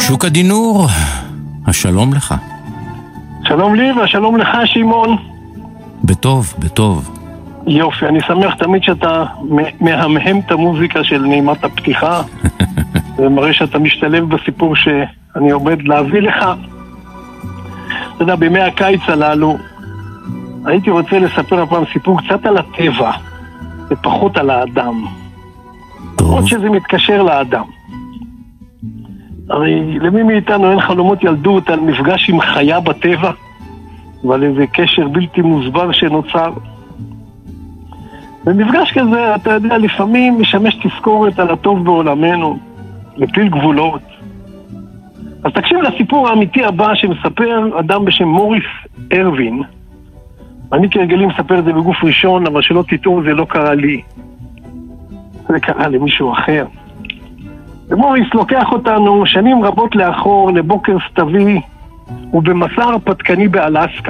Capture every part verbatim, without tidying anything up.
שוק הדינור, השלום לך. שלום לי והשלום לך שמעון. בטוב, בטוב. יופי, אני שמח תמיד שאתה מהמהם את המוזיקה של נעימת הפתיחה ומראה שאתה משתלב בסיפור שאני עומד להביא לך. אתה יודע, בימי הקיץ הללו הייתי רוצה לספר הפעם סיפור קצת על הטבע ופחות על האדם. עוד שזה מתקשר לאדם. הרי למי מאיתנו אין חלומות ילדות על מפגש עם חיה בטבע ועל איזה קשר בלתי מוסבר שנוצר. במפגש כזה, אתה יודע, לפעמים משמש תזכורת על הטוב בעולמנו, לפיל גבולות. אז תקשיב לסיפור האמיתי הבא שמספר אדם בשם מוריס ארווין. אני כרגלי מספר את זה בגוף ראשון, אבל שלא תטעו, זה לא קרה לי. זה קרה למישהו אחר. ומוריס לוקח אותנו שנים רבות לאחור לבוקר סתווי ובמסע הרפתקני באלסקה.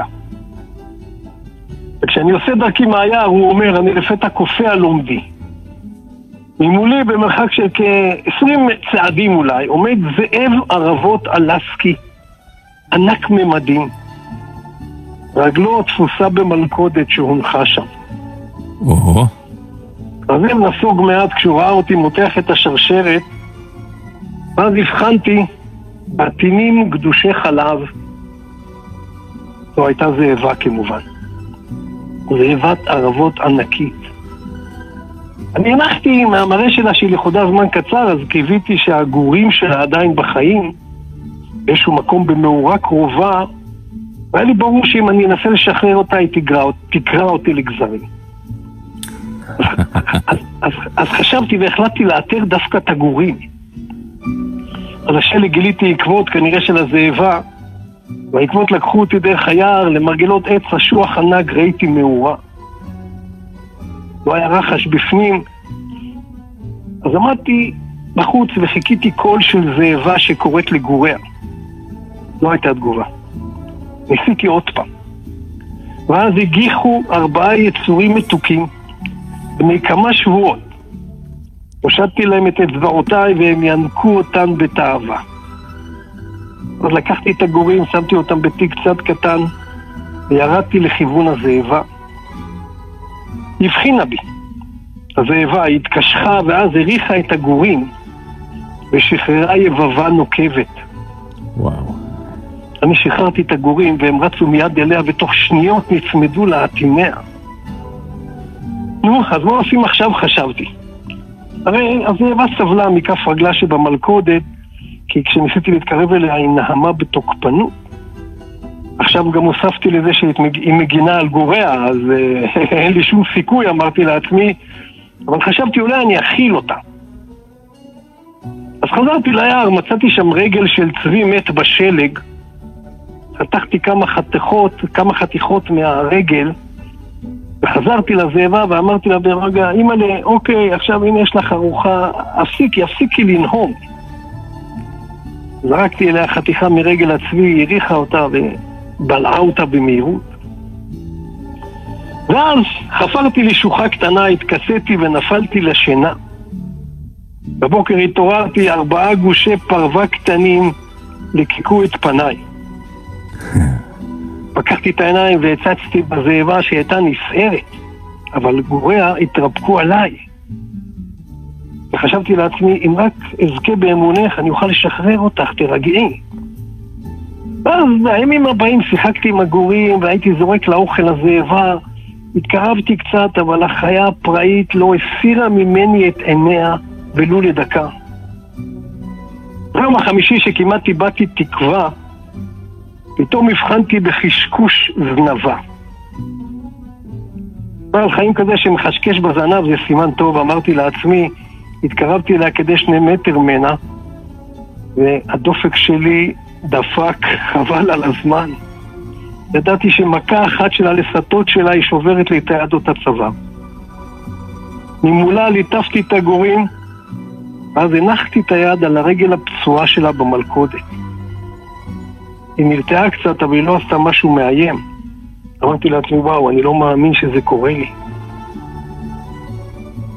וכשאני עושה דרכי מהיער, הוא אומר, אני לפתע קופא על עומדי. ממולי במרחק של כ-עשרים צעדים אולי, עומד זאב ערבות אלסקי, ענק ממדים. רגלו תפוסה במלכודת שהונחה שם. או-הו. הזאב נסוג מעט כשהוא ראה אותי מותח את השרשרת, ואז הבחנתי בתינים גדושי חלב. זו הייתה זאבה כמובן. זאבת ערבות ענקית. אני הנחתי מהמראה שלה שהיא לכודה זמן קצר, אז קיוויתי שהגורים שלה עדיין בחיים, באיזשהו מקום במאורה קרובה, והיה לי ברור שאם אני אנסה לשחרר אותה, היא תקרא, תקרא אותי לגזרים. אז, אז, אז חשבתי והחלטתי לאתר דווקא את הגורים. אז השלי גיליתי עקבות כנראה של הזאבה, והעקבות לקחו אותי דרך היער למרגלות עץ אשוח ענק, ראיתי מאורה. לא היה רחש בפנים, אז עמדתי בחוץ וחיכיתי קול של זאבה שקוראת לגוריה. לא הייתה תגובה. ניסיתי עוד פעם. ואז הגיחו ארבעה יצורים מתוקים, בני כמה שבועות. הושטתי להם את אצבעותיי והם ינקו אותן בתאווה. אז לקחתי את הגורים, שמתי אותם בתיק קצת קטן, וירדתי לכיוון הזאבה. הבחינה בי. הזאבה התקשחה ואז הריחה את הגורים, ושחררה יבבה נוקבת. וואו. אני שחררתי את הגורים והם רצו מיד אליה, ותוך שניות נצמדו לעטימיה. נו, אז מה עושים עכשיו חשבתי? הרי הזאבה סבלה מכף רגלה שבמלכודת, כי כשניסיתי להתקרב אליה היא נהמה בתוקפנות. עכשיו גם הוספתי לזה שהיא מגינה על גוריה, אז אין לי שום סיכוי, אמרתי לעצמי, אבל חשבתי אולי אני אכיל אותה. אז חזרתי ליער, מצאתי שם רגל של צבי מת בשלג, חתכתי כמה חתיכות, כמה חתיכות מהרגל, וחזרתי לזאבה ואמרתי לה ברגע, אמא'לה, אוקיי, עכשיו הנה יש לך ארוחה, הפסיקי, הפסיקי לנהום. זרקתי אליה חתיכה מרגל הצבי, הריחה אותה ובלעה אותה במהירות. ואז חפרתי לי שוחה קטנה, התכסיתי ונפלתי לשינה. בבוקר התעוררתי, ארבעה גושי פרווה קטנים לקיקו את פניי. פקחתי את העיניים והצצתי בזאבה שהייתה נסערת, אבל גוריה התרפקו עליי. וחשבתי לעצמי, אם רק אזכה באמונך, אני אוכל לשחרר אותך, תרגעי. ואז בימים הבאים שיחקתי עם הגורים והייתי זורק לאוכל הזאבה. התקרבתי קצת, אבל החיה הפראית לא הסירה ממני את עיניה ולו לדקה. ביום החמישי שכמעט איבדתי תקווה, פתאום הבחנתי בחשקוש זנבה. בעל חיים כזה שמחשקש בזנב זה סימן טוב, אמרתי לעצמי. התקרבתי אליה כדי שני מטר מנה, והדופק שלי דפק, חבל על הזמן. ידעתי שמכה אחת של הלסתות שלה היא שוברת לי את הידות הצבא. ממולה ליטפתי את הגורים, ואז הנחתי את היד על הרגל הפצועה שלה במלכודת. היא נרתעה קצת, אבל היא לא עשתה משהו מאיים. אמרתי לעצמי, וואו, אני לא מאמין שזה קורה לי.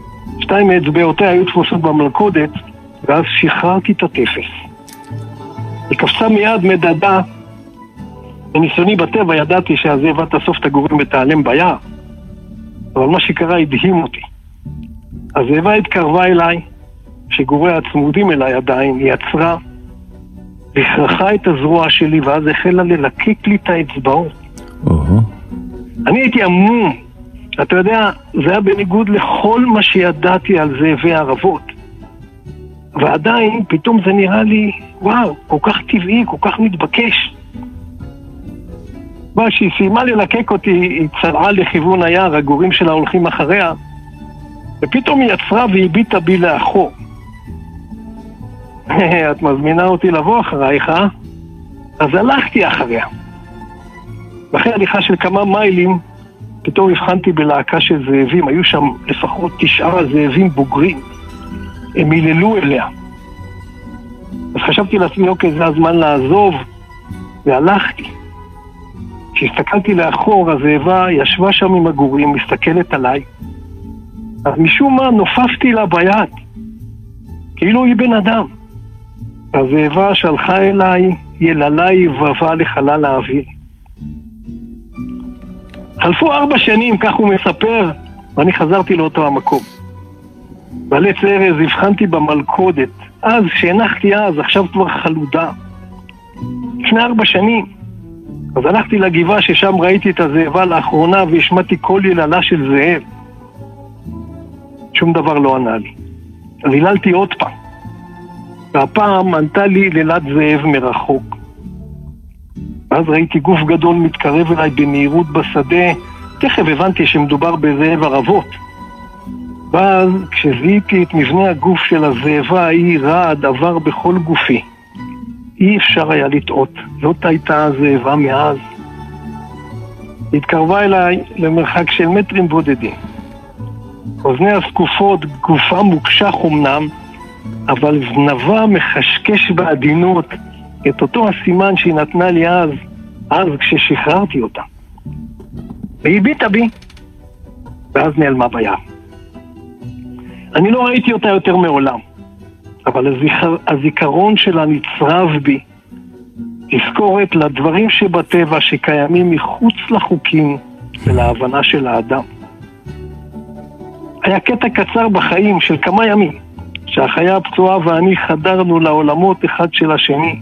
שתיים מאצבעותיה היו תפוסות במלכודת, ואז שחררתי את הטפס. היא קפצה מיד מדדה. בניסיוני בטבע ידעתי שהזאבה תאסוף את הגורים ותעלם ביער, אבל מה שקרה הדהים אותי. הזאבה התקרבה אליי, שגוריה הצמודים אליי עדיין, היא עצרה, והכרחה את הזרוע שלי, ואז החלה ללקק לי את האצבעות. או-הו. אני הייתי עמום. אתה יודע, זה היה בניגוד לכל מה שידעתי על זאבי ערבות. ועדיין, פתאום זה נראה לי, וואו, כל כך טבעי, כל כך מתבקש. כשהיא סיימה ללקק אותי, היא צרעה לכיוון היער, הגורים שלה הולכים אחריה, ופתאום היא עצרה והביטה בי לאחור. את מזמינה אותי לבוא אחרייך, אה? אז הלכתי אחריה. ואחרי הליכה של כמה מיילים, פתאום הבחנתי בלהקה של זאבים, היו שם לפחות תשעה זאבים בוגרים. הם מיללו אליה. אז חשבתי לעצמי, אוקיי, זה הזמן לעזוב, והלכתי. כשהסתכלתי לאחור, הזאבה ישבה שם עם הגורים, מסתכלת עליי. אז משום מה נופפתי לה ביד, כאילו היא בן אדם. הזאבה שלחה אליי יללה יבבה לחלל האוויר. חלפו ארבע שנים, כך הוא מספר, ואני חזרתי לאותו המקום. בעלץ ארז הבחנתי במלכודת, אז שהנחתי אז, עכשיו כבר חלודה. לפני ארבע שנים. אז הלכתי לגבעה ששם ראיתי את הזאבה לאחרונה והשמעתי כל יללה של זאב. שום דבר לא ענה לי. אז היללתי עוד פעם. והפעם ענתה לי לילת זאב מרחוק. ואז ראיתי גוף גדול מתקרב אליי במהירות בשדה. תכף הבנתי שמדובר בזאב ערבות. ואז כשזיהיתי את מבנה הגוף של הזאבה, היא רעד עבר בכל גופי. אי אפשר היה לטעות. זאת הייתה הזאבה מאז. היא התקרבה אליי למרחק של מטרים בודדים. אוזניה זקופות, גופה מוקשח אמנם, אבל זנבה מחשקש בעדינות את אותו הסימן שהיא נתנה לי אז, אז כששחררתי אותה. והיא ביטה בי, ואז נעלמה ביער. אני לא ראיתי אותה יותר מעולם, אבל הזיכר, הזיכרון שלה נצרב בי, תזכורת לדברים שבטבע שקיימים מחוץ לחוקים ולהבנה של האדם. היה קטע קצר בחיים של כמה ימים, שהחיה הפצועה ואני חדרנו לעולמות אחד של השני,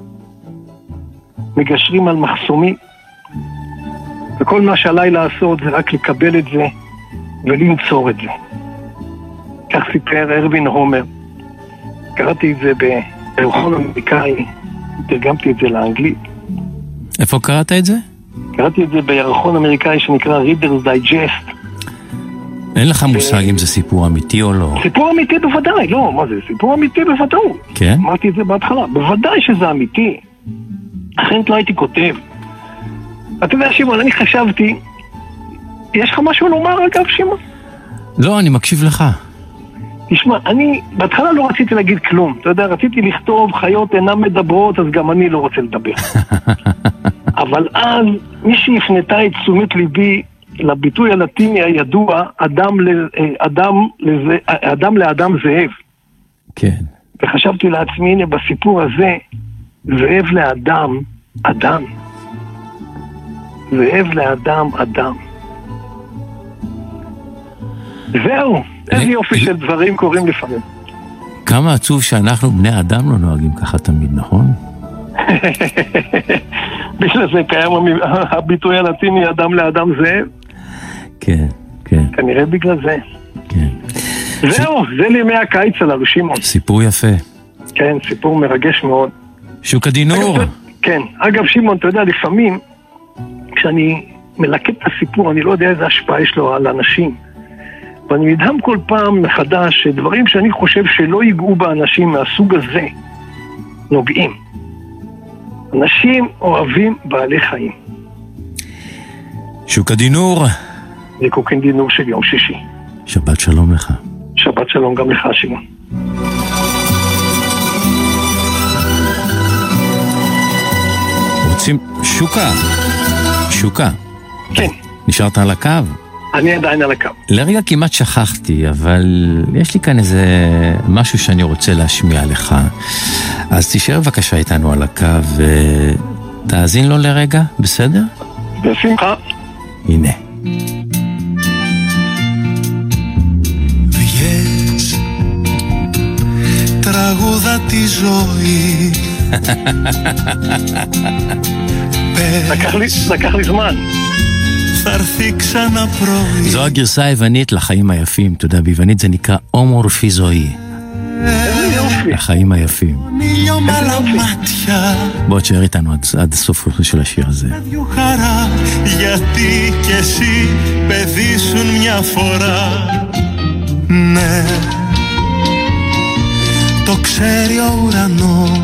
מגשרים על מחסומים, וכל מה שעליי לעשות זה רק לקבל את זה ולנצור את זה. כך סיפר ארווין הומר. קראתי את זה בירחון אמריקאי, תרגמתי את זה לאנגלית. איפה קראת את זה? קראתי את זה בירחון אמריקאי שנקרא Reader's Digest. אין לך מושג אם זה סיפור אמיתי או לא? סיפור אמיתי בוודאי, לא, מה זה? סיפור אמיתי בוודאות. כן? אמרתי את זה בהתחלה, בוודאי שזה אמיתי. אחרת לא הייתי כותב. אתה יודע, שמעון, אני חשבתי, יש לך משהו לומר אגב, שמעון? לא, אני מקשיב לך. תשמע, אני בהתחלה לא רציתי להגיד כלום. אתה יודע, רציתי לכתוב חיות אינן מדברות, אז גם אני לא רוצה לדבר. אבל אז מי שהפנתה את תשומת ליבי לביטוי הלטיני הידוע, אדם, לאדם, אדם לאדם זאב. כן. וחשבתי לעצמי, הנה בסיפור הזה, זאב לאדם, אדם. זאב לאדם, אדם. זהו, איזה יופי של דברים קורים לפעמים. כמה עצוב שאנחנו בני אדם לא נוהגים ככה תמיד, נכון? בגלל זה קיים הביטוי הלטיני אדם לאדם זאב. כן, כן. כנראה בגלל זה. כן. זהו, זה לימי הקיץ הללו, שמעון. סיפור יפה. כן, סיפור מרגש מאוד. שוק הדינור. כן, אגב שמעון, אתה יודע, לפעמים כשאני מלקט את הסיפור, אני לא יודע איזה השפעה יש לו על אנשים. ואני נדהם כל פעם מחדש שדברים שאני חושב שלא ייגעו באנשים מהסוג הזה, נוגעים. אנשים אוהבים בעלי חיים. שוק הדינור. זה קוקין דינור של יום שישי. שבת שלום לך. שבת שלום גם לך, שמעון. רוצים... שוקה. שוקה. כן. נשארת על הקו? אני עדיין על הקו. לרגע כמעט שכחתי, אבל יש לי כאן איזה משהו שאני רוצה להשמיע לך. אז תישאר בבקשה איתנו על הקו ותאזין לו לרגע, בסדר? בשמחה. הנה. Βγες, τραγούδα τη ζωή. לקח לי זמן. θα έρθει ξανά πρωί. זו הגרסה היוונית לחיים היפים, אתה יודע, ביוונית זה נקרא אומורפי זוהי. החיים היפים. בוא תשאר איתנו עד הסוף של השיר הזה. γιατί κι εσύ παιδίσουν μια φορά. Ναι, το ξέρει ο ουρανός.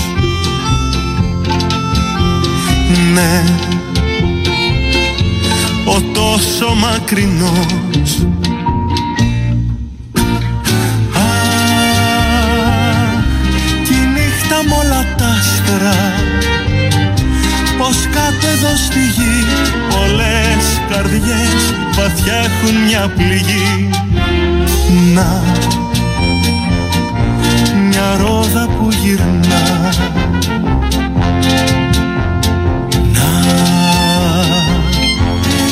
Ναι, ο τόσο μακρινός. Α, κι η νύχτα μ' όλα τ' άστρα. Πως κάτω εδώ στη γη πολλές καρδιές βαθιά έχουν μια πληγή. Να, μια ρόδα που γυρνά